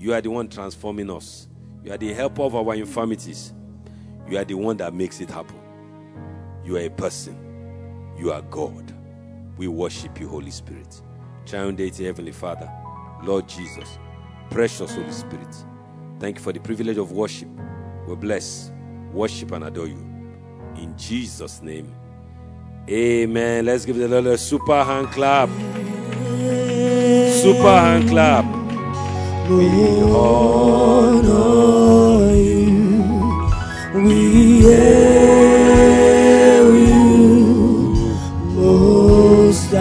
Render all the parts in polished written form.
You are the one transforming us. You are the helper of our infirmities. You are the one that makes it happen. You are a person. You are God. We worship you, Holy Spirit. Triune Deity, Heavenly Father, Lord Jesus, precious Holy Spirit. Thank you for the privilege of worship. We bless, worship, and adore you. In Jesus' name, amen. Let's give the Lord a super hand clap. Super hand clap. We honor you. We hail you, Most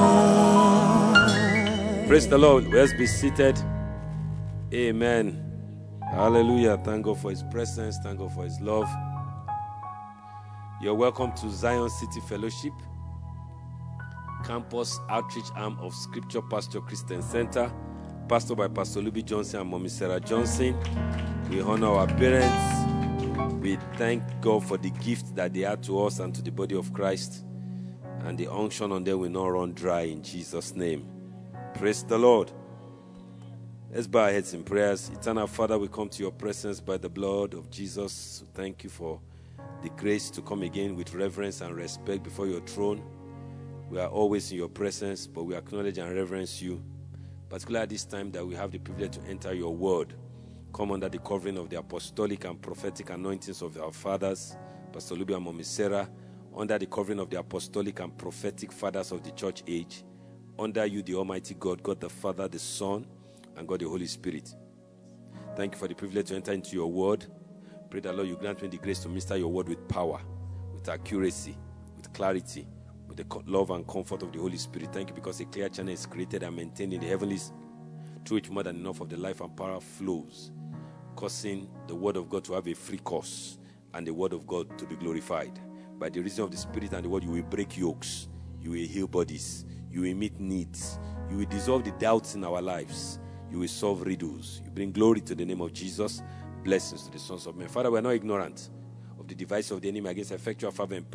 High. Praise the Lord. Let's be seated. Amen. Hallelujah. Thank God for His presence. Thank God for His love. You're welcome to Zion City Fellowship, Campus Outreach Arm of Scripture Pasture Christian Center, pastored by Pastor Luby Johnson and Mommy Sarah Johnson. We honor our parents. We thank God for the gift that they add to us and to the body of Christ. And the unction on them will not run dry in Jesus' name. Praise the Lord. Let's bow our heads in prayers. Eternal Father, we come to your presence by the blood of Jesus. Thank you for the grace to come again with reverence and respect before your throne. We are always in your presence, but we acknowledge and reverence you, particularly at this time that we have the privilege to enter your word. Come under the covering of the apostolic and prophetic anointings of our fathers, Pastor Luby and Mommy Sarah, under the covering of the apostolic and prophetic fathers of the church age, under you, the Almighty God, God the Father, the Son, and God the Holy Spirit. Thank you for the privilege to enter into your word. Pray that, Lord, you grant me the grace to minister your word with power, with accuracy, with clarity, with the love and comfort of the Holy Spirit. Thank you because a clear channel is created and maintained in the heavenlies, through which more than enough of the life and power flows, causing the word of God to have a free course and the word of God to be glorified. By the reason of the Spirit and the word, you will break yokes, you will heal bodies, you will meet needs, you will dissolve the doubts in our lives, you will solve riddles, you bring glory to the name of Jesus. Blessings to the sons of men. Father, we are not ignorant of the device of the enemy against effectual, fervent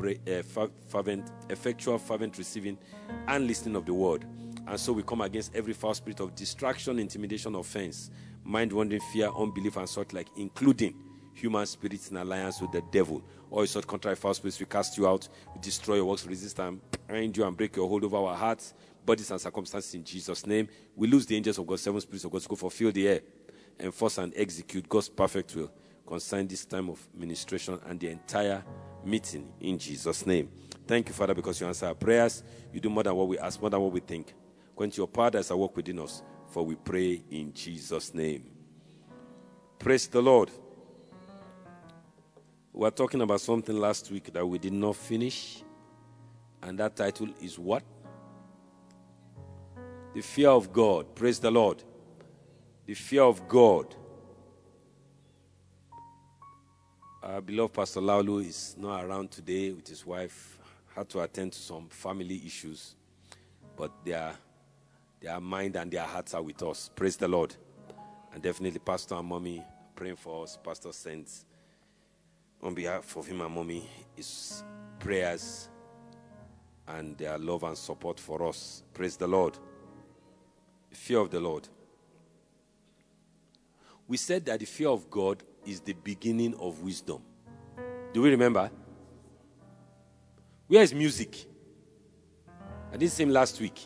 receiving and listening of the word. And so we come against every foul spirit of distraction, intimidation, offense, mind-wandering, fear, unbelief, and such like, including human spirits in alliance with the devil. All such contrary foul spirits, we cast you out, we destroy your works, resist and bind you and break your hold over our hearts, bodies, and circumstances in Jesus' name. We lose the angels of God, seven spirits of God to go fulfill the air, enforce and execute God's perfect will concerning this time of ministration and the entire meeting in Jesus' name. Thank you, Father, because you answer our prayers. You do more than what we ask, more than what we think. According to your power that is at work within us, for we pray in Jesus' name. Praise the Lord. We were talking about something last week that we did not finish, and that title is what? The fear of God. Praise the Lord. The fear of God. Our beloved Pastor Laulu is not around today with his wife. Had to attend to some family issues. But their mind and their hearts are with us. Praise the Lord. And definitely Pastor and Mommy praying for us. Pastor sends on behalf of him and Mommy his prayers and their love and support for us. Praise the Lord. The fear of the Lord. We said that the fear of God is the beginning of wisdom. Do we remember? Where is music? I didn't see him last week.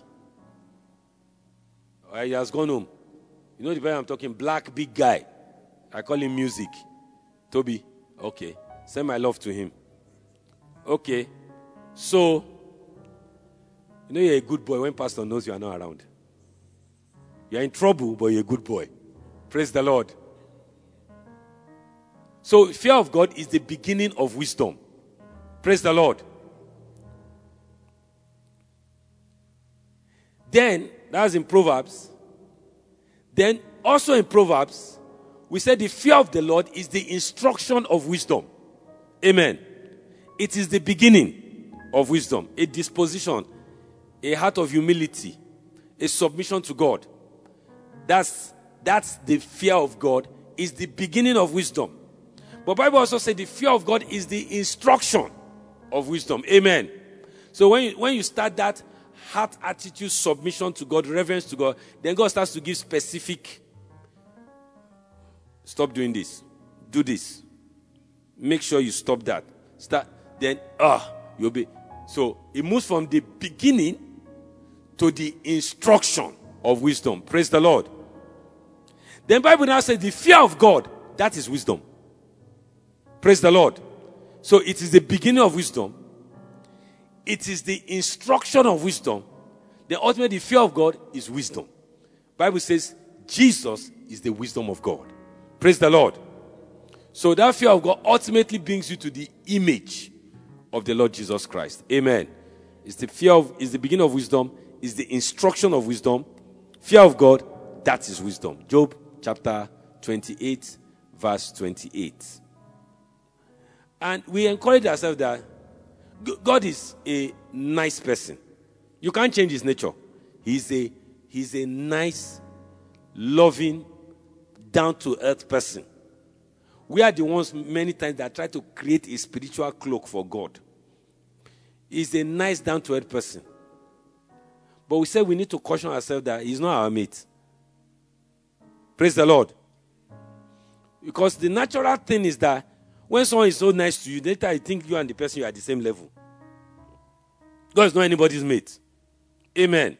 He has gone home. You know the guy I'm talking, black, big guy. I call him Music. Toby. Okay. Send my love to him. Okay. So, you know you're a good boy when pastor knows you are not around. You're in trouble, but you're a good boy. Praise the Lord. So, fear of God is the beginning of wisdom. Praise the Lord. Then, that's in Proverbs. Then, also in Proverbs, we said the fear of the Lord is the instruction of wisdom. Amen. It is the beginning of wisdom, a disposition, a heart of humility, a submission to God. That's the fear of God, is the beginning of wisdom. But Bible also said the fear of God is the instruction of wisdom. Amen. So when you start that heart attitude, submission to God, reverence to God, then God starts to give specific Stop doing this. Do this. Make sure you stop that. Start. Then, you'll be. So, it moves from the beginning to the instruction of wisdom. Praise the Lord. Then Bible now says the fear of God, that is wisdom. Praise the Lord. So it is the beginning of wisdom. It is the instruction of wisdom. Then ultimately the fear of God is wisdom. Bible says Jesus is the wisdom of God. Praise the Lord. So that fear of God ultimately brings you to the image of the Lord Jesus Christ. Amen. It's the beginning of wisdom. It's the instruction of wisdom. Fear of God, that is wisdom. Job chapter 28, verse 28. And we encourage ourselves that God is a nice person. You can't change his nature. He's a nice, loving, down-to-earth person. We are the ones many times that try to create a spiritual cloak for God. He's a nice, down-to-earth person. But we say we need to caution ourselves that he's not our mate. Praise the Lord. Because the natural thing is that when someone is so nice to you, later I think you and the person you are at the same level. God is not anybody's mate. Amen.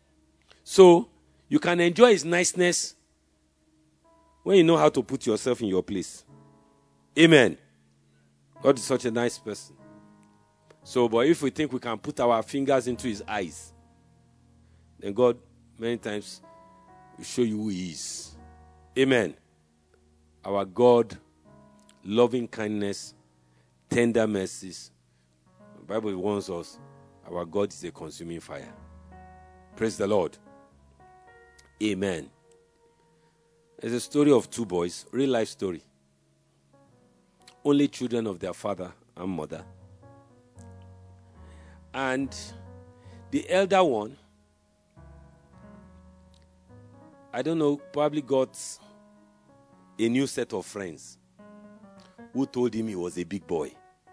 So, you can enjoy his niceness when you know how to put yourself in your place. Amen. God is such a nice person. So, but if we think we can put our fingers into his eyes, then God, many times, will show you who he is. Amen. Our God, loving kindness, tender mercies. The Bible warns us, our God is a consuming fire. Praise the Lord. Amen. There's a story of two boys, real life story. Only children of their father and mother. And the elder one, I don't know, probably got a new set of friends who told him he was a big boy.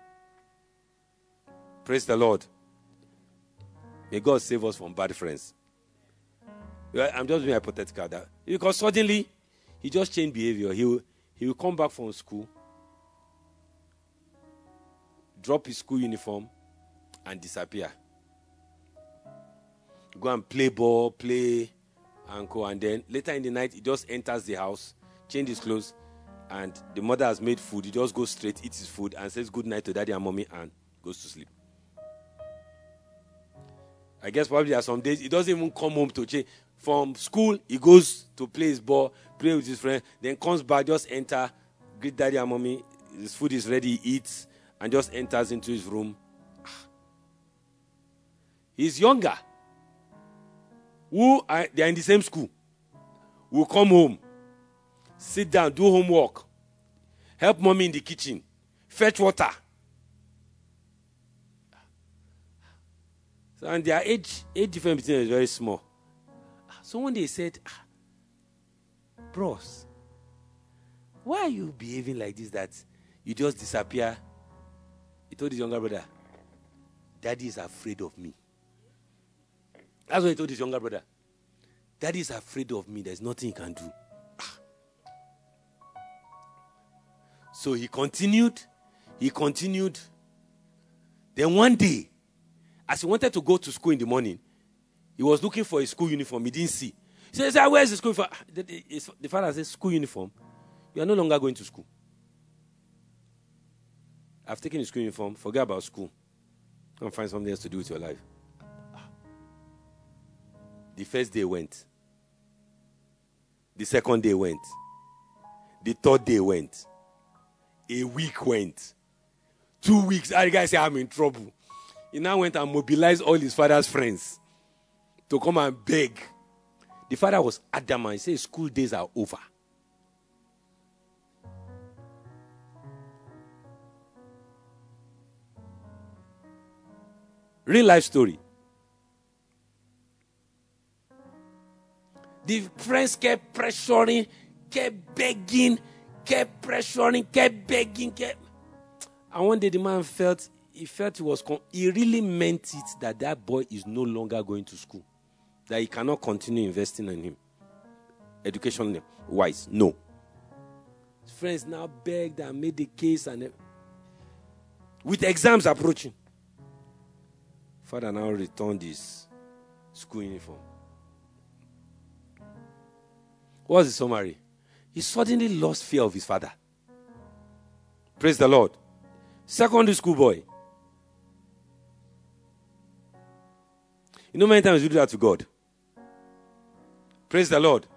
Praise the Lord. May God save us from bad friends. I'm just being hypothetical. Because suddenly, he just changed behavior. He will come back from school, drop his school uniform, and disappear. Go and play ball, play uncle, and then later in the night, he just enters the house, changes his clothes, and the mother has made food. He just goes straight, eats his food, and says good night to daddy and mommy, and goes to sleep. I guess probably there are some days he doesn't even come home to change. From school, he goes to play his ball, play with his friend, then comes back, just enter, greet daddy and mommy, his food is ready, he eats, and just enters into his room. He's younger. They are in the same school. Will come home, sit down, do homework, help mommy in the kitchen, fetch water. So, and their age difference between them is very small. So one day he said, bros, why are you behaving like this that you just disappear? He told his younger brother, daddy is afraid of me. That's what he told his younger brother. Daddy is afraid of me. There's nothing he can do. So he continued. Then one day, as he wanted to go to school in the morning, he was looking for his school uniform. He didn't see. He said, where's the school uniform? The father said, school uniform? You are no longer going to school. I've taken the school uniform. Forget about school. Go and find something else to do with your life. The first day went. The second day went. The third day went. A week went. 2 weeks. The guy said, I'm in trouble. He now went and mobilized all his father's friends to come and beg. The father was adamant. He said, school days are over. Real life story. The friends kept pressuring, kept begging, kept pressuring, kept begging, And one day the man felt he really meant it that that boy is no longer going to school. That he cannot continue investing in him. Education-wise, no. His friends now begged and made the case, and with exams approaching, father now returned his school uniform. What's the summary? He suddenly lost fear of his father. Praise the Lord. Secondary school boy. You know, many times we do that to God. Praise the Lord.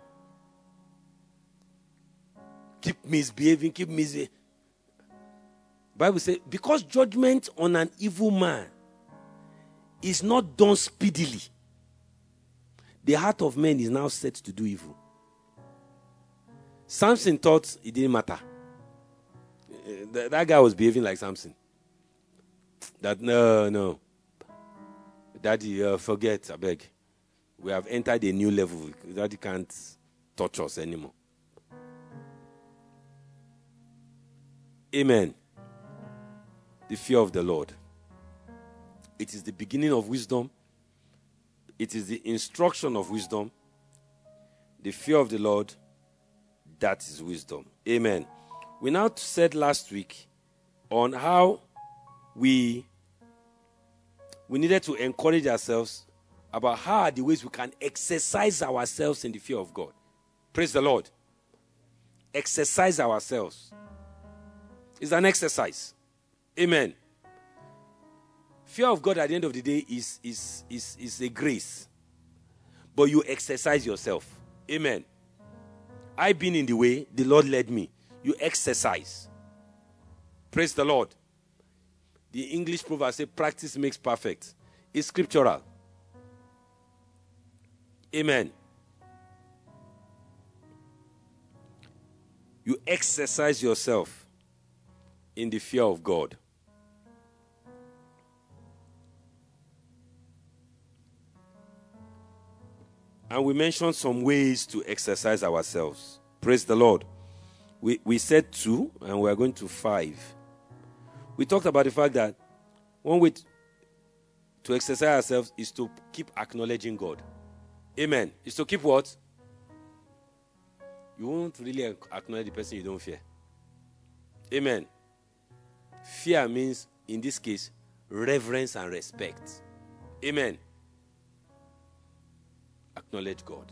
Keep misbehaving, keep misbehaving. Bible says, because judgment on an evil man is not done speedily, the heart of man is now set to do evil. Samson thought it didn't matter. That guy was behaving like Samson. That, no. Daddy, forget, I beg. We have entered a new level. Daddy can't touch us anymore. Amen. The fear of the Lord. It is the beginning of wisdom. It is the instruction of wisdom. The fear of the Lord, that is wisdom. Amen. We now said last week on how we needed to encourage ourselves about how are the ways we can exercise ourselves in the fear of God. Praise the Lord. Exercise ourselves. It's an exercise. Amen. Fear of God at the end of the day is a grace. But you exercise yourself. Amen. I've been in the way, the Lord led me. You exercise. Praise the Lord. The English proverb says practice makes perfect. It's scriptural. Amen. You exercise yourself in the fear of God. And we mentioned some ways to exercise ourselves. Praise the Lord. We said 2, and we are going to 5. We talked about the fact that one way to exercise ourselves is to keep acknowledging God. Amen. Is to keep what? You won't really acknowledge the person you don't fear. Amen. Fear means, in this case, reverence and respect. Amen. Acknowledge God.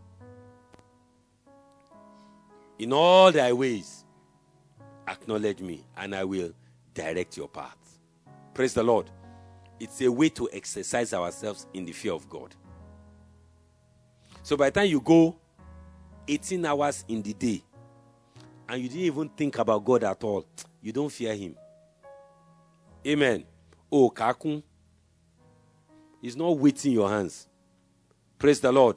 In all thy ways, acknowledge me, and I will direct your path. Praise the Lord. It's a way to exercise ourselves in the fear of God. So by the time you go 18 hours in the day, and you didn't even think about God at all, you don't fear him. Amen. Oh, kakun. He's not waiting your hands. Praise the Lord.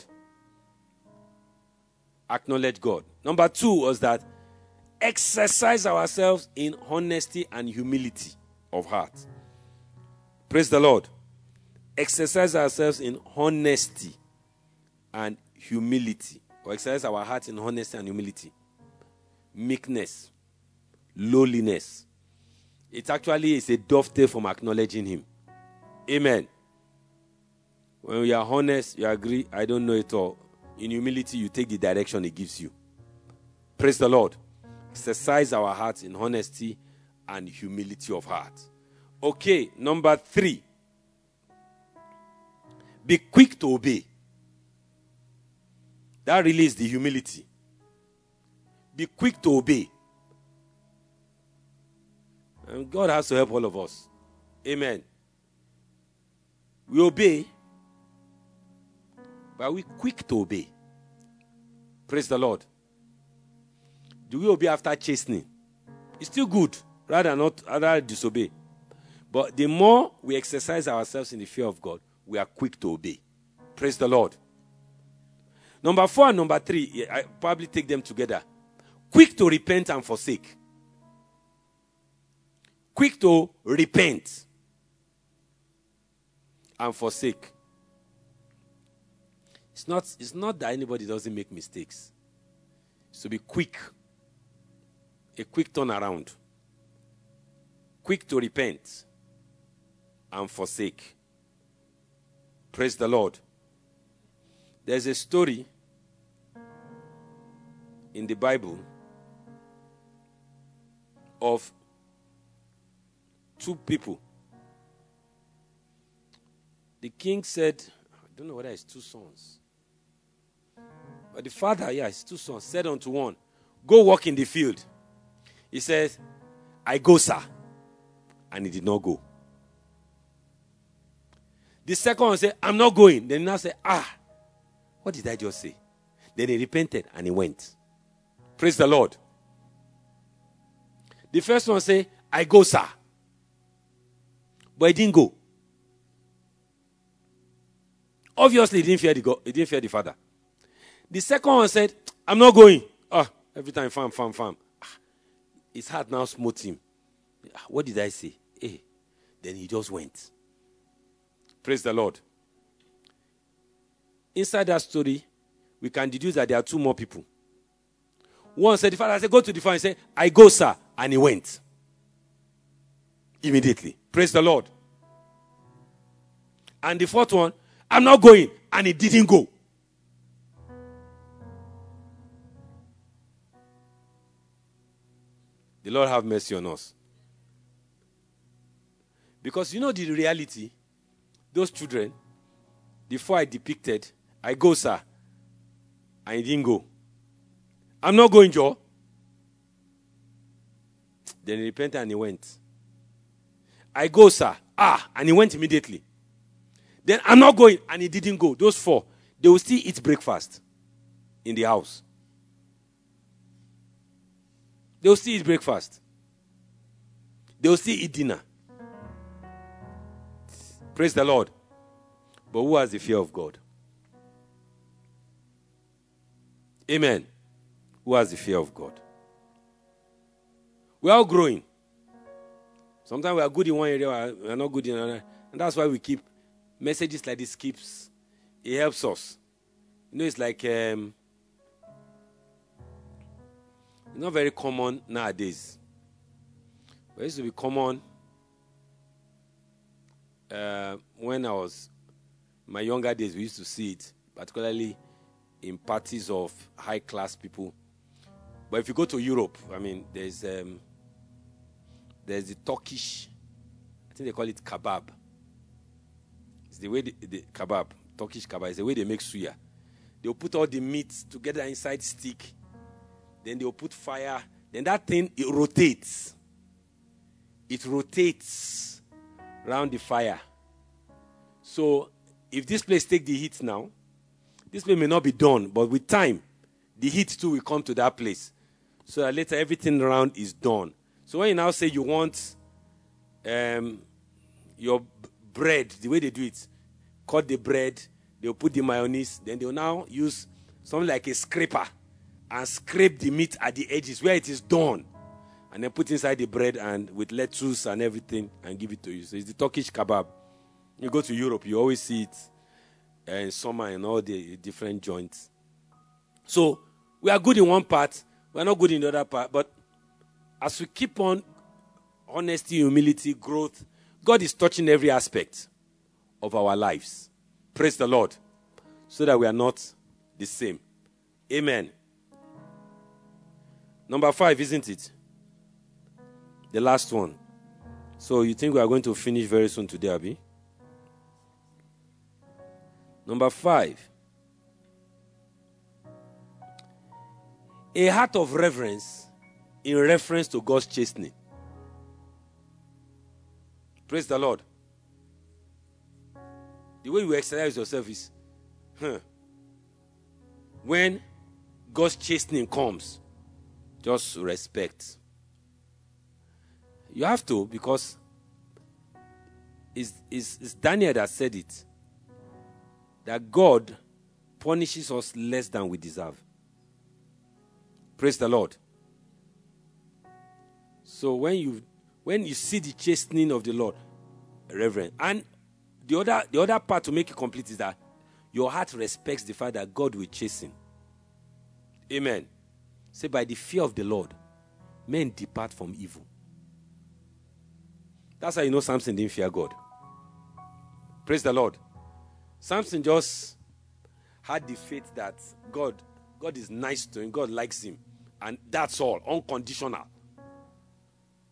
Acknowledge God. Number 2 was that exercise ourselves in honesty and humility of heart. Praise the Lord. Exercise ourselves in honesty and humility. Or exercise our hearts in honesty and humility. Meekness. Lowliness. It actually is a dovetail from acknowledging him. Amen. When we are honest, you agree, I don't know it all. In humility, you take the direction he gives you. Praise the Lord. Exercise our hearts in honesty and humility of heart. Okay, number 3. Be quick to obey. That really is the humility. Be quick to obey. And God has to help all of us. Amen. We obey, but are we quick to obey? Praise the Lord. Do we obey after chastening? It's still good, rather disobey. But the more we exercise ourselves in the fear of God, we are quick to obey. Praise the Lord. Number 4 and number 3, I probably take them together. Quick to repent and forsake. Quick to repent and forsake. It's not that anybody doesn't make mistakes. It's to be quick. A quick turnaround. Quick to repent and forsake. Praise the Lord. There's a story in the Bible of two people. The king said, I don't know whether it's two sons. But the father, his two sons, said unto one, go walk in the field. He said, I go, sir. And he did not go. The second one said, I'm not going. Then he now said, what did I just say? Then he repented and he went. Praise the Lord. The first one said, I go, sir. But he didn't go. Obviously, he didn't fear the father. The second one said, I'm not going. Every time, farm. His heart now smote him. What did I say? Then he just went. Praise the Lord. Inside that story, we can deduce that there are two more people. One said, the father said, go to the farm. He said, I go, sir. And he went. Immediately. Praise the Lord. And the fourth one, I'm not going. And he didn't go. The Lord have mercy on us. Because you know the reality, those children, the four I depicted, I go, sir, and he didn't go. I'm not going, Joe. Then he repented and he went. I go, sir. And he went immediately. Then I'm not going, and he didn't go. Those four, they will still eat breakfast in the house. They will still eat breakfast. They will still eat dinner. Praise the Lord. But who has the fear of God? Amen. Who has the fear of God? We are all growing. Sometimes we are good in one area, we are not good in another. And that's why we keep messages like this. It helps us. You know, it's like it's not very common nowadays. But it used to be common when I was in my younger days. We used to see it, particularly in parties of high-class people. But if you go to Europe, I mean, there's the Turkish, I think they call it kebab. It's the way the kebab, Turkish kebab, is the way they make suya. They'll put all the meat together inside stick. Then they'll put fire. Then that thing, it rotates. It rotates around the fire. So if this place take the heat now, this place may not be done, but with time, the heat too will come to that place. So that later everything around is done. So when you now say you want your bread, the way they do it, cut the bread, they'll put the mayonnaise, then they'll now use something like a scraper and scrape the meat at the edges where it is done. And then put inside the bread and with lettuce and everything and give it to you. So it's the Turkish kebab. You go to Europe, you always see it in summer in all the different joints. So we are good in one part, we are not good in the other part. But as we keep on honesty, humility, growth, God is touching every aspect of our lives. Praise the Lord. So that we are not the same. Amen. Number 5, isn't it? The last one. So you think we are going to finish very soon today, Abi? Number 5. A heart of reverence in reference to God's chastening. Praise the Lord. The way you exercise yourself is, when God's chastening comes, just respect. You have to, because it's Daniel that said it, that God punishes us less than we deserve. Praise the Lord. So when you see the chastening of the Lord, reverend, and the other part to make it complete is that your heart respects the fact that God will chasten. Amen. Say, by the fear of the Lord, men depart from evil. That's how you know Samson didn't fear God. Praise the Lord. Samson just had the faith that God is nice to him, God likes him, and that's all, unconditional.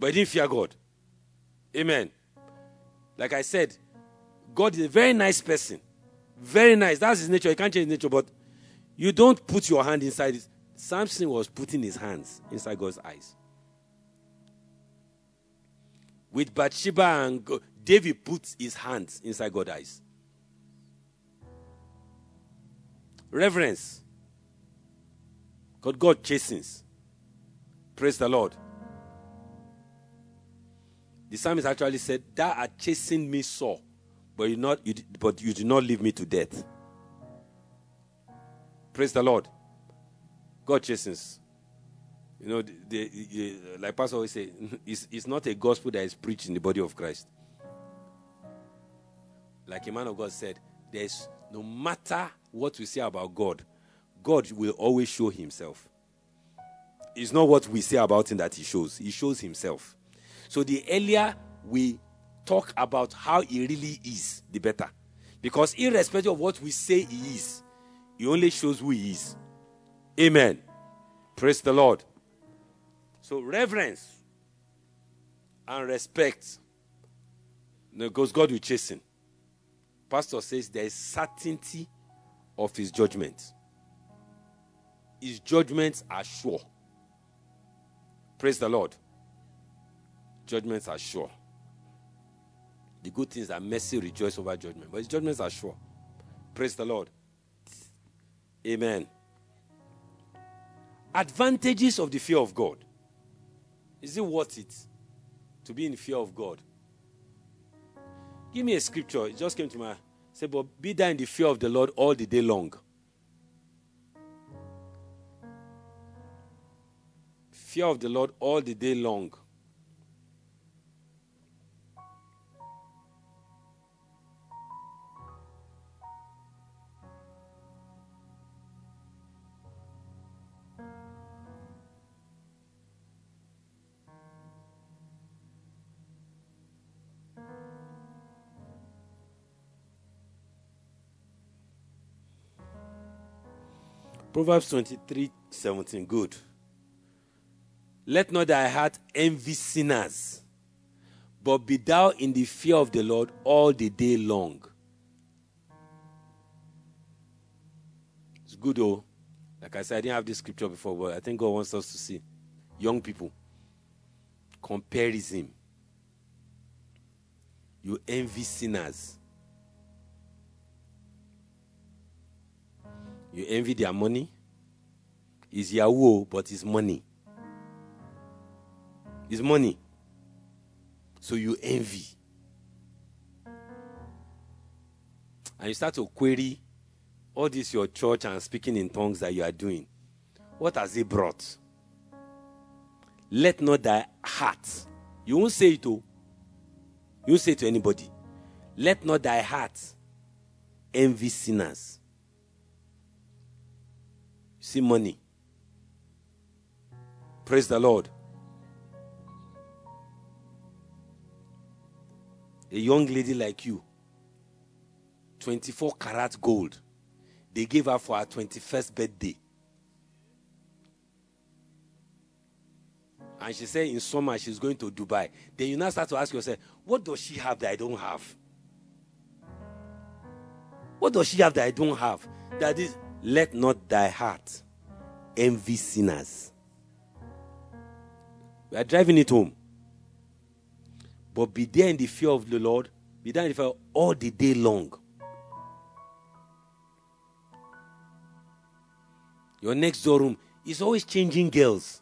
But he didn't fear God. Amen. Like I said, God is a very nice person. Very nice. That's his nature. You can't change his nature, but you don't put your hand inside it. Samson was putting his hands inside God's eyes. With Bathsheba and God, David put his hands inside God's eyes. Reverence. God chastens. Praise the Lord. The psalmist actually said, "Thou art chastened me sore, but you did not leave me to death." Praise the Lord. God chastens. You know, like Pastor always say, it's not a gospel that is preached in the body of Christ. Like a man of God said, there's no matter what we say about God, God will always show himself. It's not what we say about him that he shows himself. So the earlier we talk about how he really is, the better. Because irrespective of what we say he is, he only shows who he is. Amen. Praise the Lord. So reverence and respect, because God will chasten. Pastor says there is certainty of his judgment. His judgments are sure. Praise the Lord. Judgments are sure. The good things are mercy rejoice over judgment, but his judgments are sure. Praise the Lord. Amen. Advantages of the fear of God. Is it worth it to be in fear of God? Give me a scripture. It just came to my say, but be thou in the fear of the Lord all the day long. Fear of the Lord all the day long. Proverbs 23:17. Good. Let not thy heart envy sinners, but be thou in the fear of the Lord all the day long. It's good, oh. Like I said, I didn't have this scripture before, but I think God wants us to see. Young people, comparison. You envy sinners. You envy their money. It's Yahoo, but it's money. It's money. So you envy. And you start to query all this your church and speaking in tongues that you are doing. What has it brought? Let not thy heart. You won't say it to. You won't say it to anybody. Let not thy heart envy sinners. See money. Praise the Lord. A young lady like you, 24 karat gold, they gave her for her 21st birthday. And she said in summer she's going to Dubai. Then you now start to ask yourself, what does she have that I don't have? What does she have that I don't have? That is, let not thy heart envy sinners. We are driving it home. But be there in the fear of the Lord. Be there in the fear all the day long. Your next door room is always changing girls.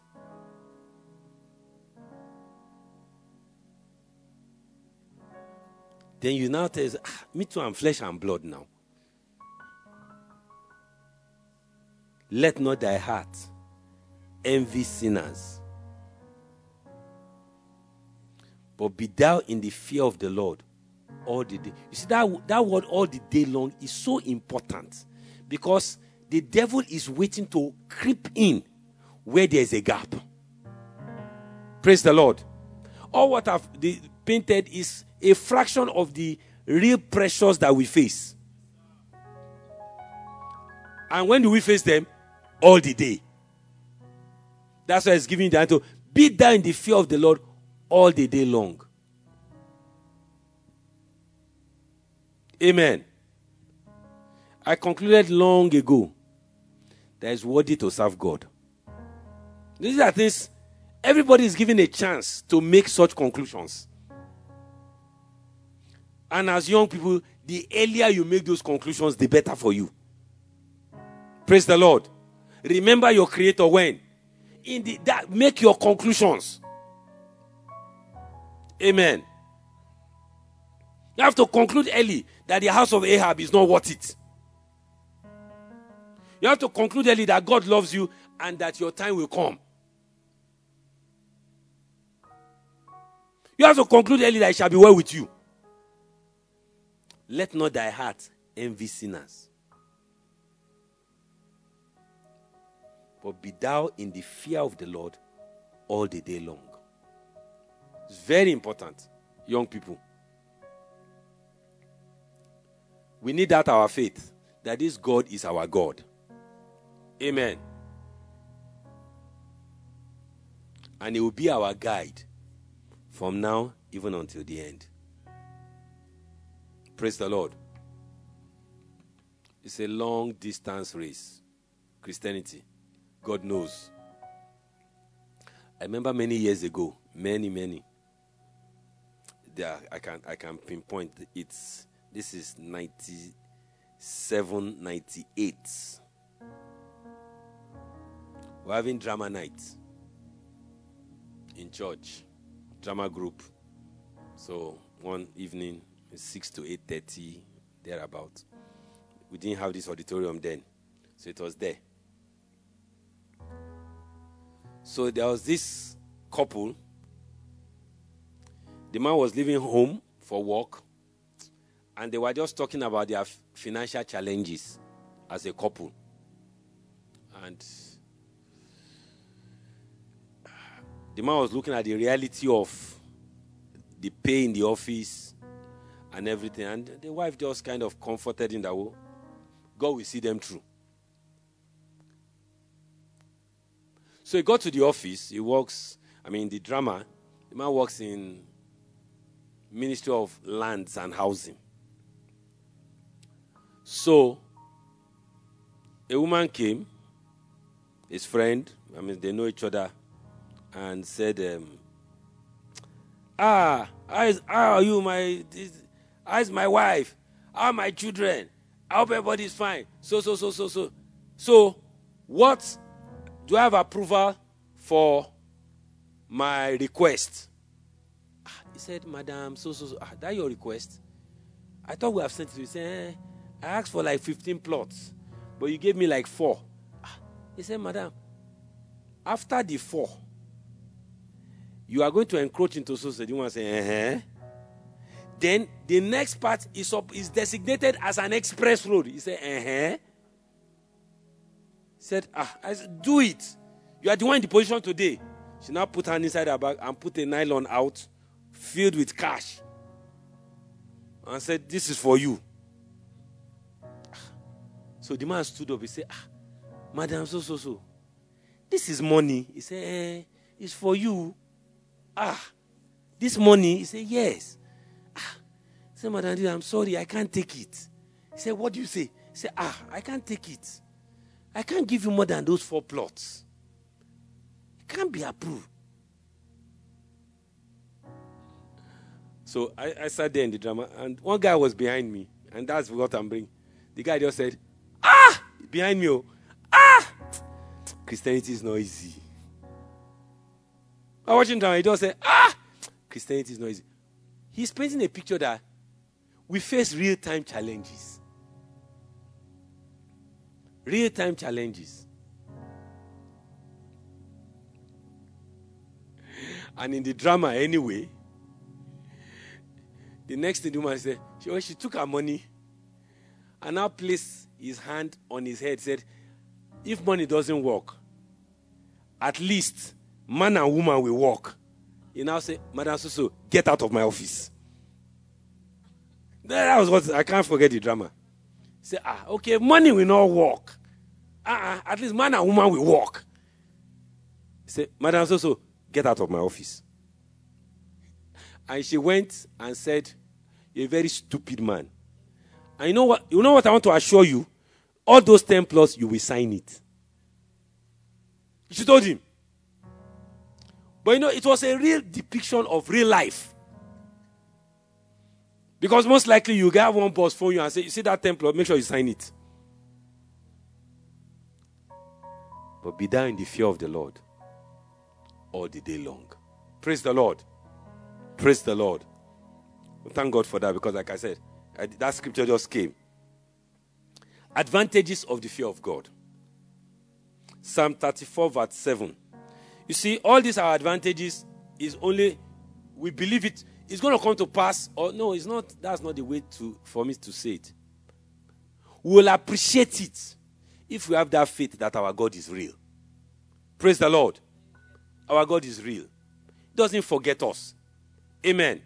Then you now tell us, me too, I'm flesh and blood now. Let not thy heart envy sinners, but be thou in the fear of the Lord all the day. You see, that word all the day long is so important because the devil is waiting to creep in where there's a gap. Praise the Lord. All what I've painted is a fraction of the real pressures that we face. And when do we face them? All the day. That's why it's giving you the answer. Be thou in the fear of the Lord all the day long. Amen. I concluded long ago that it's worthy to serve God. These are things everybody is given a chance to make such conclusions. And as young people, the earlier you make those conclusions, the better for you. Praise the Lord. Remember your Creator when? Make your conclusions. Amen. You have to conclude early that the house of Ahab is not worth it. You have to conclude early that God loves you and that your time will come. You have to conclude early that it shall be well with you. Let not thy heart envy sinners, but be thou in the fear of the Lord all the day long. It's very important, young people. We need that our faith, that this God is our God. Amen. And it will be our guide from now even until the end. Praise the Lord. It's a long distance race. Christianity. God knows. I remember many years ago, many. I can pinpoint this is 97, 98. We're having drama night in church, drama group. So one evening, 6 to 8:30, thereabout. We didn't have this auditorium then, so it was there. So there was this couple. The man was leaving home for work, and they were just talking about their financial challenges as a couple. And the man was looking at the reality of the pay in the office and everything. And the wife just kind of comforted him that God will see them through. So he got to the office. He works, the drama, the man works in Ministry of Lands and Housing. So a woman came, his friend, they know each other, and said, how are you, how's my wife? How are my children? I hope everybody's fine. So, what do I have approval for my request? He said, Madam, that your request? I thought we have sent it to you. He said, I asked for like 15 plots, but you gave me like 4. He said, Madam, after the 4, you are going to encroach into society. You want to say, Then the next part is designated as an express road. He said, He said, I said, do it. You are the one in the position today. She now put her hand inside her bag and put a nylon out filled with cash. And said, this is for you. So the man stood up. He said, Madam, so. This is money. He said, it's for you. This money? He said, yes. He said, Madam, I'm sorry, I can't take it. He said, what do you say? He said, I can't take it. I can't give you more than those 4 plots. It can't be approved. So I sat there in the drama, and one guy was behind me, and that's what I'm bringing. The guy just said, behind me, Christianity is not easy. I watching drama, he just said, Christianity is not easy. He's painting a picture that we face real-time challenges. Real-time challenges. And in the drama anyway, the next thing the woman said, she took her money and now placed his hand on his head, said, if money doesn't work, at least man and woman will work. He now said, Madam Suso, get out of my office. That was what, I can't forget the drama. He said, okay, money will not work. At least man and woman will work. He said, Madam Suso, get out of my office. And she went and said, "You're a very stupid man. And you know what? You know what I want to assure you? All those 10 plus, you will sign it." She told him. But it was a real depiction of real life. Because most likely you get one boss phone you and say, "You see that 10 plus, make sure you sign it." But be thou in the fear of the Lord all the day long. Praise the Lord. Praise the Lord. Thank God for that, because like I said, that scripture just came. Advantages of the fear of God. Psalm 34 verse 7. You see, all these are advantages is only, we believe it, it's going to come to pass. Or no, it's not. That's not the way for me to say it. We will appreciate it if we have that faith that our God is real. Praise the Lord. Our God is real. He doesn't forget us. Amen.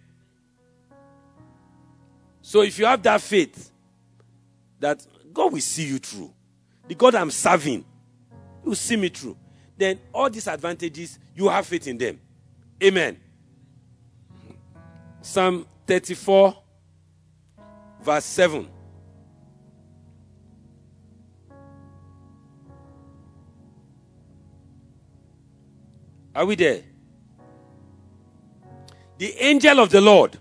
So if you have that faith that God will see you through, the God I'm serving, He will see me through, then all these advantages, you have faith in them. Amen. Psalm 34 verse 7. Are we there? The angel of the Lord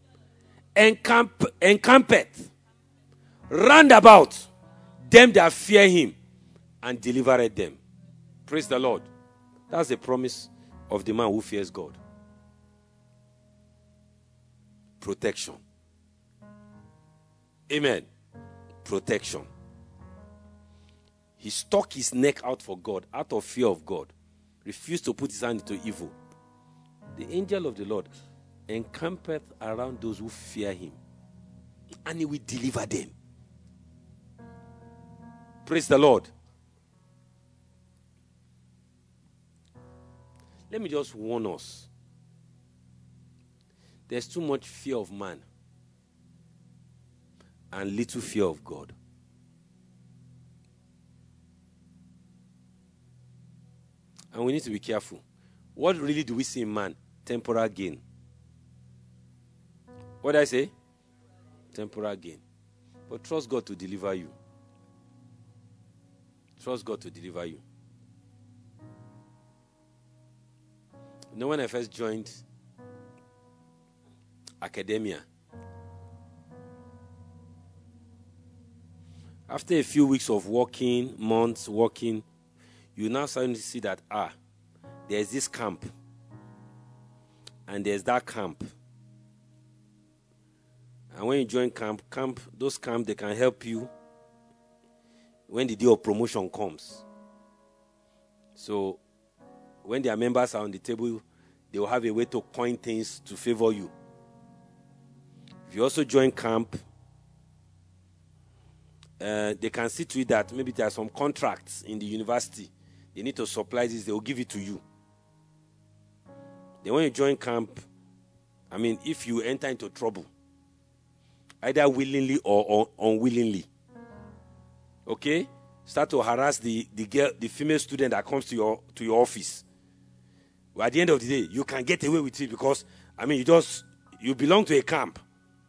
encampeth round about them that fear him and delivereth them. Praise the Lord. That's the promise of the man who fears God. Protection. Amen. Protection. He stuck his neck out for God, out of fear of God. Refused to put his hand into evil. The angel of the Lord encampeth around those who fear him, and he will deliver them. Praise the Lord. Let me just warn us. There's too much fear of man and little fear of God. And we need to be careful. What really do we see in man? Temporal gain. What did I say? Temporal gain. But trust God to deliver you. Trust God to deliver you. You know, when I first joined academia, after a few weeks of working, months working, you now suddenly see that, there's this camp. And there's that camp. And when you join those camps, they can help you when the day of promotion comes. So, when their members are on the table, they will have a way to coin things to favor you. If you also join camp, they can see to it that maybe there are some contracts in the university. They need to supply this, they will give it to you. Then when you join camp, if you enter into trouble, either willingly or unwillingly, okay, start to harass the female student that comes to your office. Well, at the end of the day, you can get away with it because, you belong to a camp.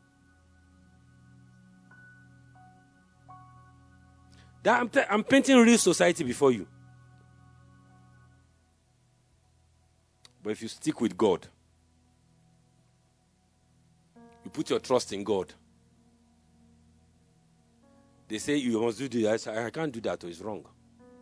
I'm painting real society before you. But if you stick with God, you put your trust in God. They say you must do this. I can't do that, it's wrong.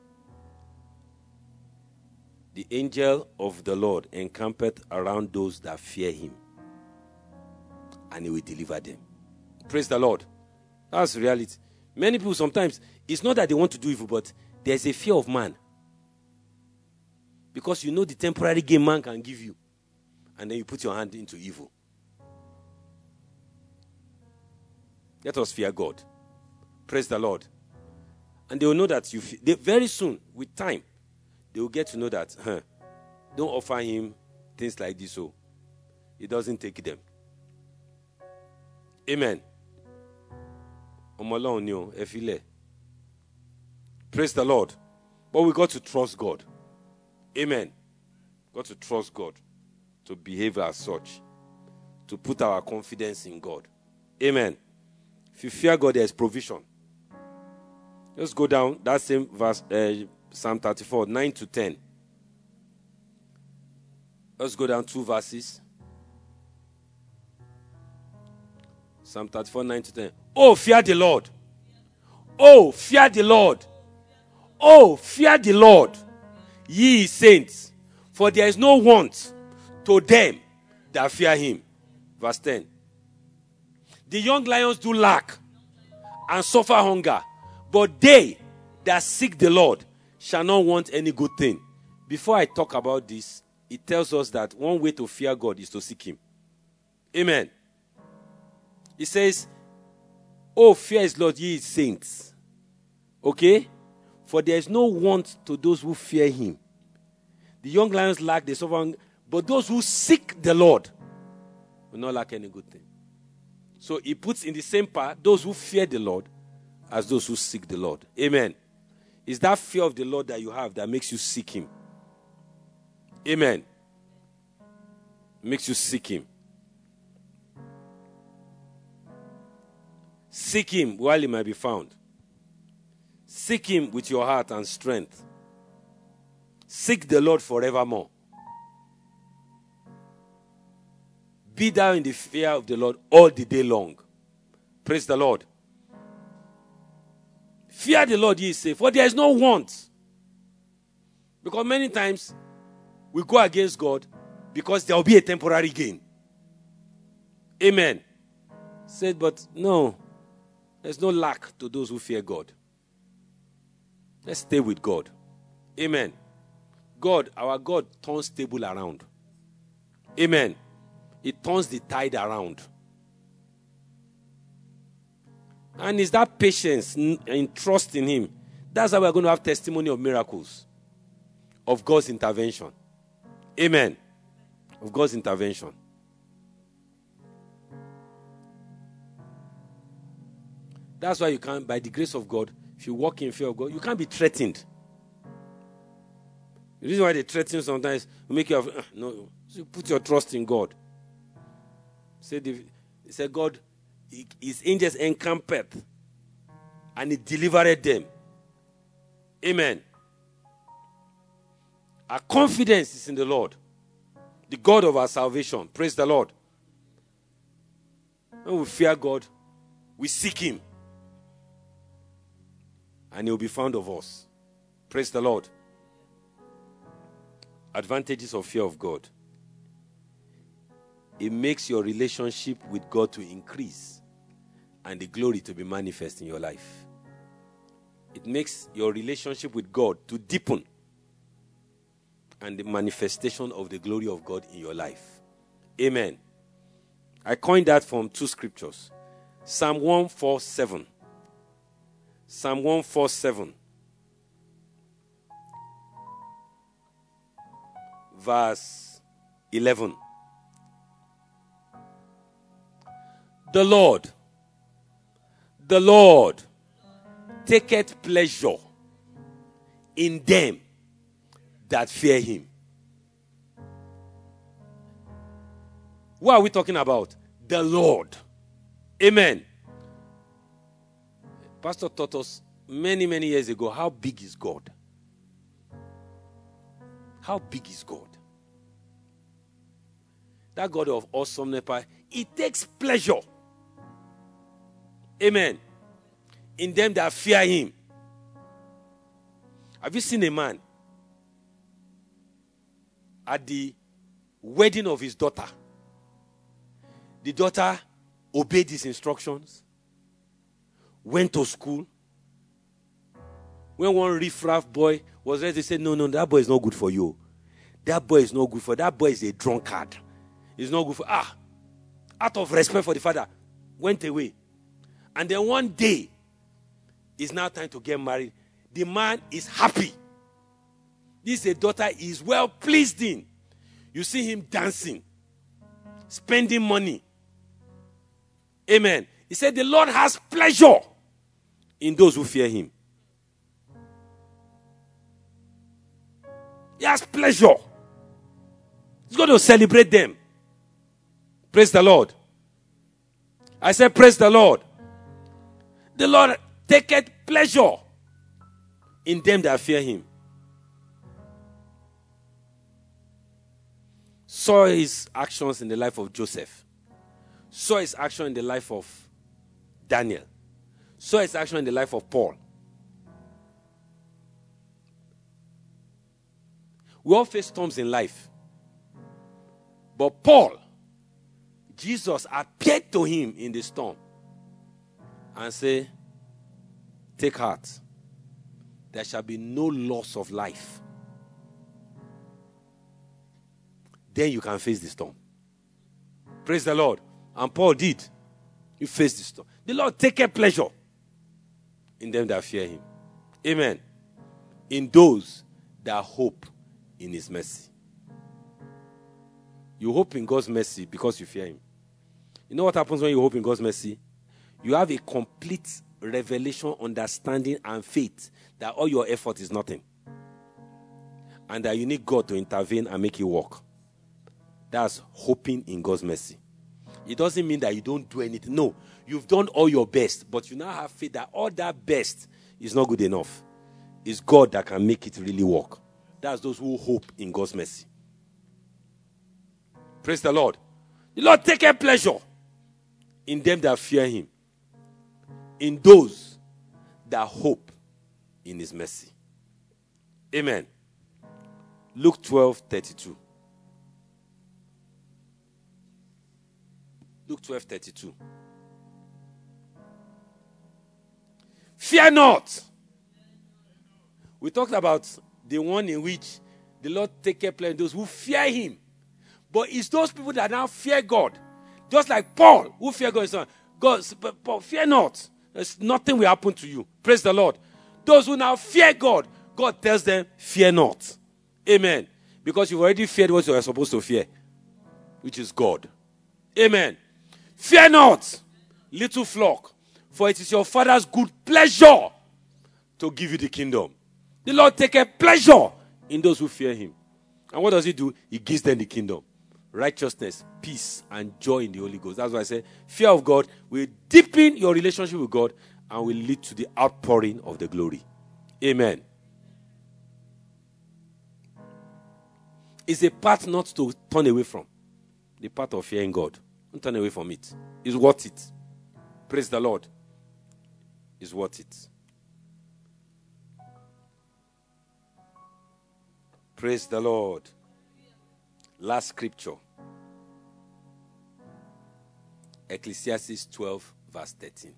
The angel of the Lord encampeth around those that fear him, and he will deliver them. Praise the Lord. That's reality. Many people sometimes, it's not that they want to do evil, but there's a fear of man. Because you know the temporary gain man can give you. And then you put your hand into evil. Let us fear God. Praise the Lord. And they will know that very soon, with time, they will get to know that, don't offer him things like this, so he doesn't take them. Amen. Praise the Lord. But we got to trust God. Amen. Got to trust God to behave as such. to put our confidence in God. Amen. If you fear God, there is provision. Let's go down that same verse, Psalm 34, 9 to 10. Let's go down 2 verses. Psalm 34, 9 to 10. Oh, fear the Lord. Oh, fear the Lord. Oh, fear the Lord, ye saints, for there is no want to them that fear him. Verse 10. The young lions do lack and suffer hunger, but they that seek the Lord shall not want any good thing. Before I talk about this, it tells us that one way to fear God is to seek him. Amen. It says, oh, fear his Lord, ye saints. Okay? For there is no want to those who fear him. The young lions lack, they suffer hunger, but those who seek the Lord will not lack any good thing. So he puts in the same part those who fear the Lord as those who seek the Lord. Amen. It's that fear of the Lord that you have that makes you seek him. Amen. Makes you seek him. Seek him while he might be found. Seek him with your heart and strength. Seek the Lord forevermore. Be thou in the fear of the Lord all the day long. Praise the Lord. Fear the Lord, ye say, for there is no want. Because many times we go against God because there will be a temporary gain. Amen. Said, but no, there's no lack to those who fear God. Let's stay with God. Amen. God, our God, turns table around. Amen. He turns the tide around. And it's that patience and trust in him. That's how we're going to have testimony of miracles. Of God's intervention. Amen. Of God's intervention. That's why you can't, by the grace of God, if you walk in fear of God, you can't be threatened. The reason why they threaten sometimes will make you have, no, so you put your trust in God. Say God, his angels encamped and he delivered them. Amen. Our confidence is in the Lord, the God of our salvation. Praise the Lord. When we fear God, we seek him. And he will be found of us. Praise the Lord. Advantages of fear of God. It makes your relationship with God to increase and the glory to be manifest in your life. It makes your relationship with God to deepen and the manifestation of the glory of God in your life. Amen. I coined that from 2 scriptures. Psalm 147. Psalm 147. Verse 11. The Lord taketh pleasure in them that fear him. What are we talking about? The Lord. Amen. Pastor taught us many years ago how big is God. How big is God? That God of awesomeness, he takes pleasure. Amen. In them that fear him. Have you seen a man at the wedding of his daughter? The daughter obeyed his instructions, went to school. When one riffraff boy was ready to say, no, that boy is not good for you. That boy is not good for, that boy is a drunkard. He's not good for, out of respect for the father, went away. And then one day, it's now time to get married. The man is happy. This is a daughter he is well pleased in. You see him dancing, spending money. Amen. He said the Lord has pleasure in those who fear him. He has pleasure. He's going to celebrate them. Praise the Lord. I said, praise the Lord. The Lord taketh pleasure in them that fear him. Saw his actions in the life of Joseph. Saw his action in the life of Daniel. Saw his action in the life of Paul. We all face storms in life. But Paul, Jesus appeared to him in the storm and said, take heart. There shall be no loss of life. Then you can face the storm. Praise the Lord. And Paul did. He faced the storm. The Lord taketh pleasure in them that fear him. Amen. In those that hope in his mercy. You hope in God's mercy because you fear him. You know what happens when you hope in God's mercy? You have a complete revelation, understanding, and faith that all your effort is nothing. And that you need God to intervene and make it work. That's hoping in God's mercy. It doesn't mean that you don't do anything. No, you've done all your best, but you now have faith that all that best is not good enough. It's God that can make it really work. That's those who hope in God's mercy. Praise the Lord. The Lord taketh pleasure in them that fear him, in those that hope in his mercy. Amen. Luke 12:32. Luke 12:32. Fear not. We talked about the one in which the Lord taketh pleasure in those who fear him. But it's those people that now fear God. Just like Paul, who fear God. God, but fear not. There's nothing will happen to you. Praise the Lord. Those who now fear God, God tells them, fear not. Amen. Because you've already feared what you are supposed to fear, which is God. Amen. Fear not, little flock, for it is your Father's good pleasure to give you the kingdom. The Lord taketh pleasure in those who fear him. And what does he do? He gives them the kingdom. Righteousness, peace, and joy in the Holy Ghost. That's why I say fear of God will deepen your relationship with God and will lead to the outpouring of the glory. Amen. It's a path not to turn away from. The path of fearing God. Don't turn away from it. It's worth it. Praise the Lord. It's worth it. Praise the Lord. Last scripture. Ecclesiastes 12, verse 13.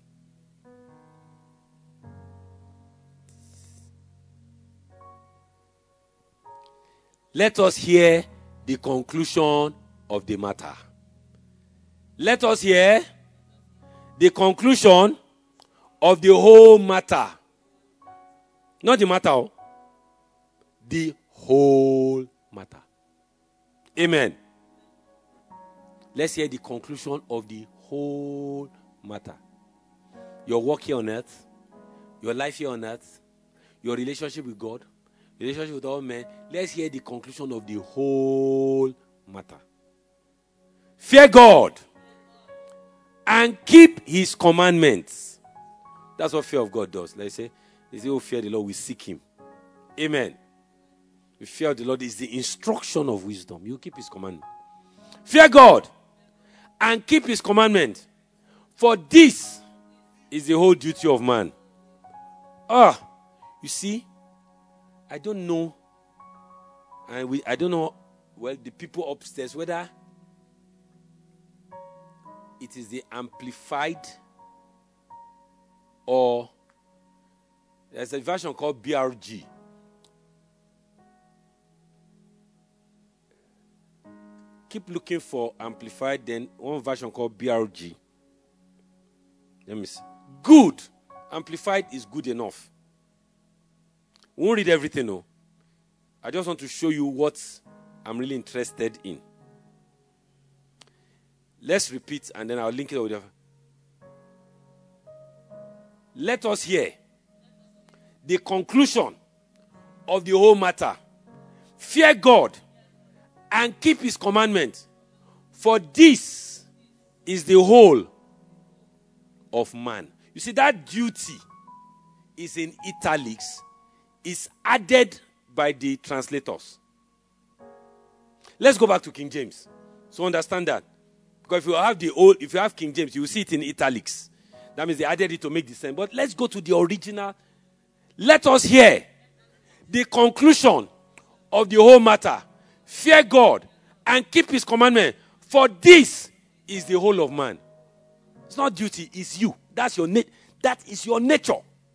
Let us hear the conclusion of the matter. Let us hear the conclusion of the whole matter. Not the matter. The whole matter. Amen. Let's hear the conclusion of the whole matter. Your work here on earth, your life here on earth, your relationship with God, relationship with all men. Let's hear the conclusion of the whole matter. Fear God and keep his commandments. That's what fear of God does. Like I say, is who fear the Lord, we seek him. Amen. The fear of the Lord is the instruction of wisdom. You keep his commandment. Fear God and keep his commandment. For this is the whole duty of man. You see, I don't know. And I don't know, well, the people upstairs, whether it is the amplified or there's a version called BRG. Keep looking for amplified, then one version called BRG. Let me see. Good. Amplified is good enough. We won't read everything, no. I just want to show you what I'm really interested in. Let's repeat, and then I'll link it with the... Let us hear the conclusion of the whole matter. Fear God and keep his commandment. For this is the whole of man. You see, that duty is in italics, is added by the translators. Let's go back to King James. So understand that. Because if you have King James, you will see it in italics. That means they added it to make the sense. But let's go to the original. Let us hear the conclusion of the whole matter. Fear God and keep his commandment. For this is the whole of man. It's not duty, it's you. That is your nature.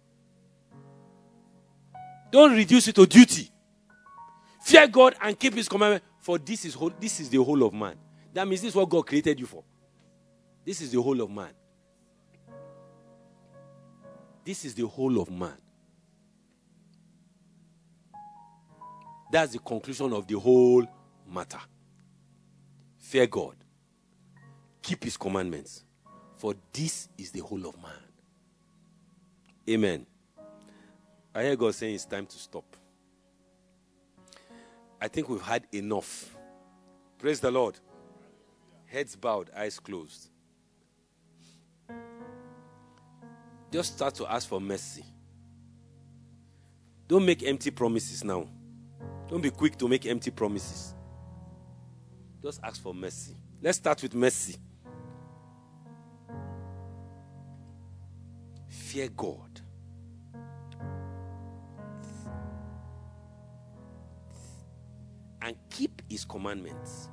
Don't reduce it to duty. Fear God and keep his commandment. For this is the whole of man. That means this is what God created you for. This is the whole of man. This is the whole of man. That's the conclusion of the whole matter. Fear God. Keep his commandments. For this is the whole of man. Amen. I hear God saying it's time to stop. I think we've had enough. Praise the Lord. Heads bowed, eyes closed. Just start to ask for mercy. Don't make empty promises now. Don't be quick to make empty promises. Just ask for mercy. Let's start with mercy. Fear God. And keep his commandments.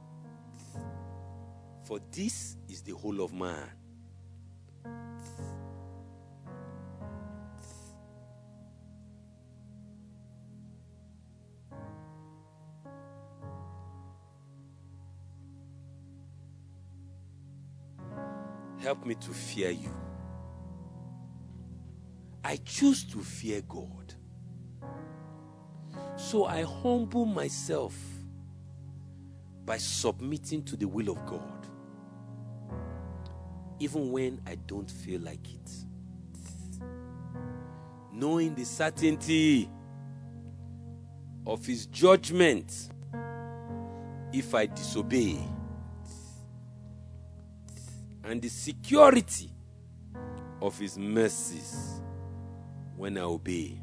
For this is the whole of man. Help me to fear you. I choose to fear God. So I humble myself by submitting to the will of God, even when I don't feel like it. Knowing the certainty of his judgment if I disobey, and the security of his mercies when I obey.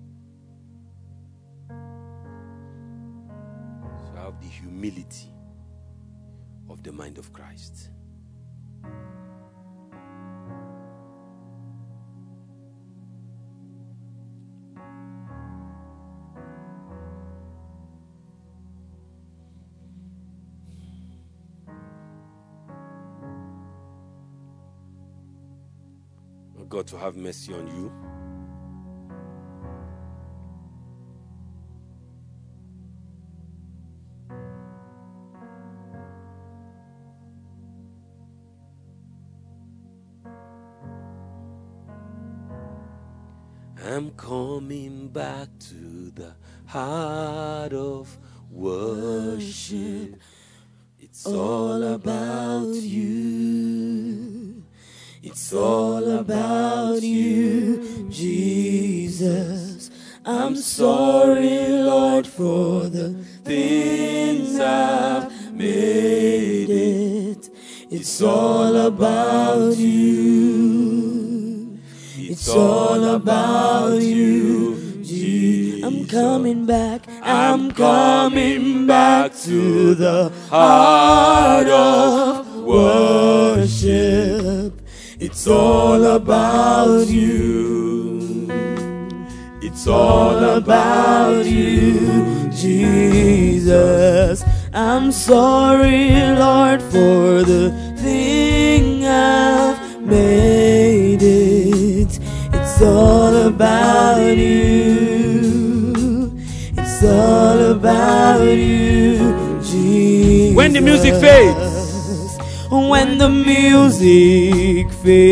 So I have the humility of the mind of Christ. God to have mercy on you. I'm coming back to the heart of worship. It's all about you. It's all about you, Jesus. I'm sorry, Lord, for the things I've made it. It's all about you. It's all about you, Jesus. I'm coming back. I'm coming back to the heart of worship. It's all about you. It's all about you, Jesus. I'm sorry, Lord, for the thing I've made it. It's all about you. It's all about you, Jesus. When the music fades. When the music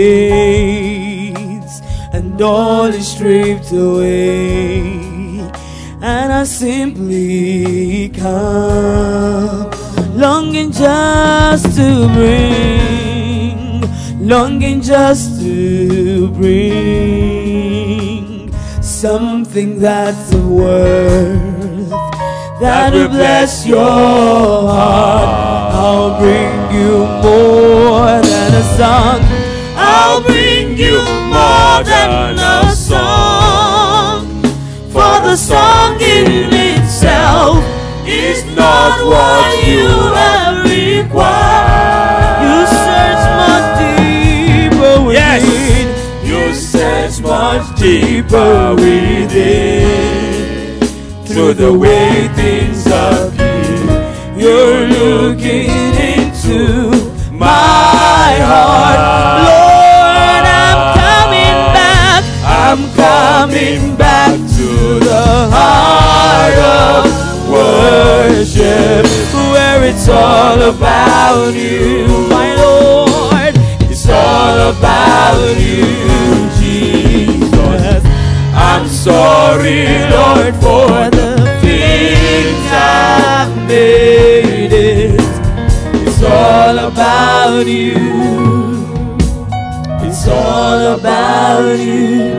fades and all is stripped away, and I simply come, longing just to bring something that's of worth, that will bless your heart. I'll bring you more than a song. I'll bring you more than a song. For the song in itself is not what you have required. You search much deeper within. You search much deeper within. Through the way things appear, you're looking into my heart. Lord, I'm coming back to the heart of worship, where it's all about you, my Lord. It's all about you, Jesus. I'm sorry, Lord, for the things I've made it. It's all about you. It's all about you,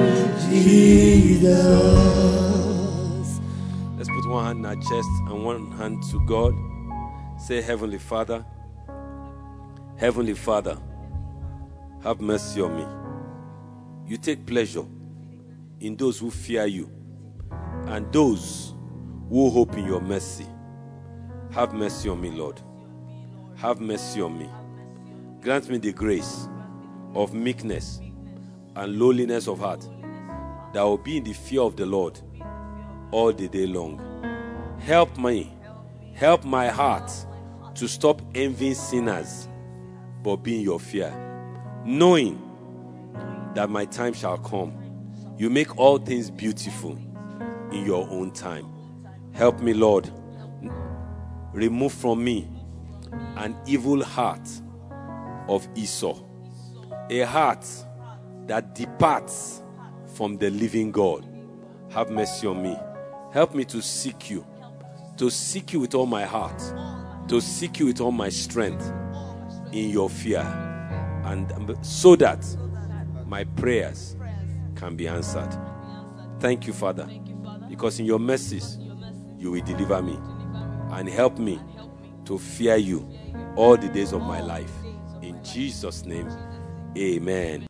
Jesus. Let's put one hand in our chest and one hand to God. Say, Heavenly Father, Heavenly Father, have mercy on me. You take pleasure in those who fear you and those who hope in your mercy. Have mercy on me, Lord. Have mercy on me. Grant me the grace of meekness and lowliness of heart, that I will be in the fear of the Lord all the day long. Help me, help my heart to stop envying sinners, but be in your fear, knowing that my time shall come. You make all things beautiful in your own time. Help me, Lord. Remove from me an evil heart of Esau, a heart that departs from the living God. Have mercy on me. Help me to seek you with all my heart, to seek you with all my strength in your fear, and so that my prayers can be answered. Thank you, Father, because in your mercies you will deliver me and help me to fear you all the days of my life. In Jesus' name, amen.